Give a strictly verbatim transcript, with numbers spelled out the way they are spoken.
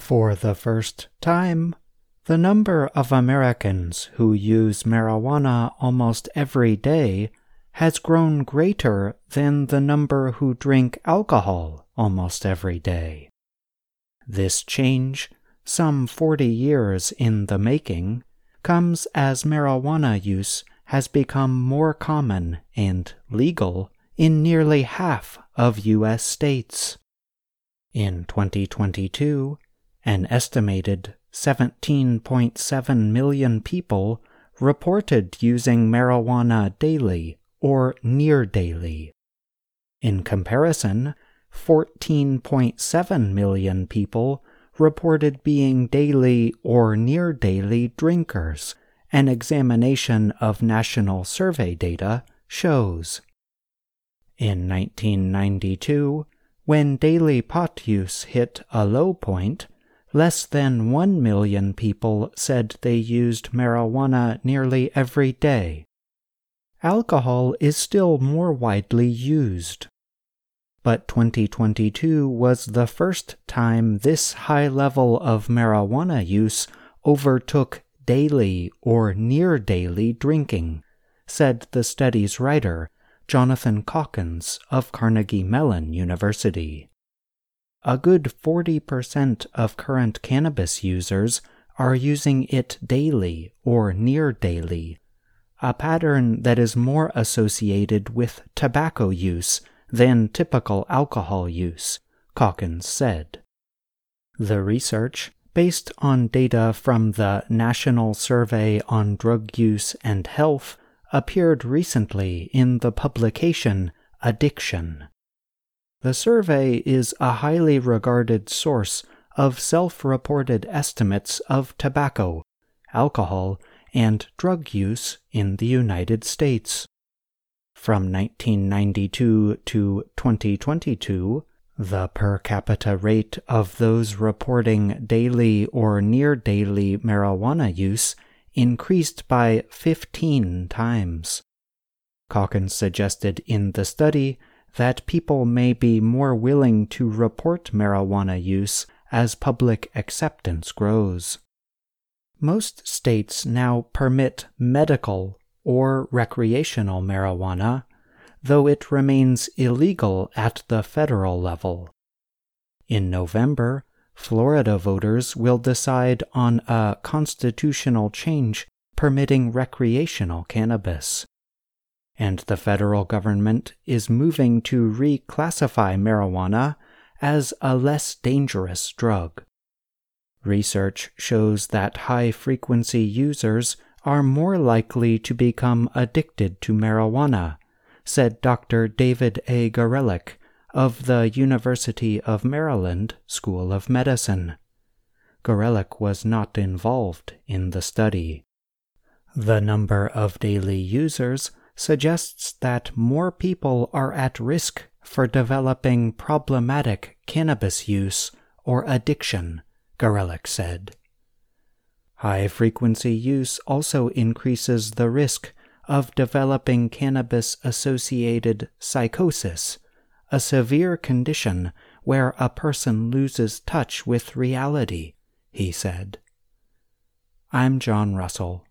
For the first time, the number of Americans who use marijuana almost every day has grown greater than the number who drink alcohol almost every day. This change, some forty years in the making, comes as marijuana use has become more common and legal in nearly half of U S states. In twenty twenty-two, an estimated seventeen point seven million people reported using marijuana daily or near daily. In comparison, fourteen point seven million people reported being daily or near daily drinkers, an examination of national survey data shows. In nineteen ninety-two, when daily pot use hit a low point, less than one million people said they used marijuana nearly every day. Alcohol is still more widely used. But twenty twenty-two was the first time this high level of marijuana use overtook daily or near daily drinking, said the study's writer, Jonathan Calkins of Carnegie Mellon University. A good forty percent of current cannabis users are using it daily or near daily, a pattern that is more associated with tobacco use than typical alcohol use, Calkins said. The research, based on data from the National Survey on Drug Use and Health, appeared recently in the publication Addiction. The survey is a highly regarded source of self-reported estimates of tobacco, alcohol, and drug use in the United States. From nineteen ninety-two to twenty twenty-two, the per capita rate of those reporting daily or near daily marijuana use increased by fifteen times. Calkins suggested in the study that people may be more willing to report marijuana use as public acceptance grows. Most states now permit medical or recreational marijuana, though it remains illegal at the federal level. In November, Florida voters will decide on a constitutional change permitting recreational cannabis. And the federal government is moving to reclassify marijuana as a less dangerous drug. Research shows that high-frequency users are more likely to become addicted to marijuana, said Doctor David A. Gorelick of the University of Maryland School of Medicine. Gorelick was not involved in the study. The number of daily users suggests that more people are at risk for developing problematic cannabis use or addiction, Gorelick said. High-frequency use also increases the risk of developing cannabis-associated psychosis, a severe condition where a person loses touch with reality, he said. I'm John Russell.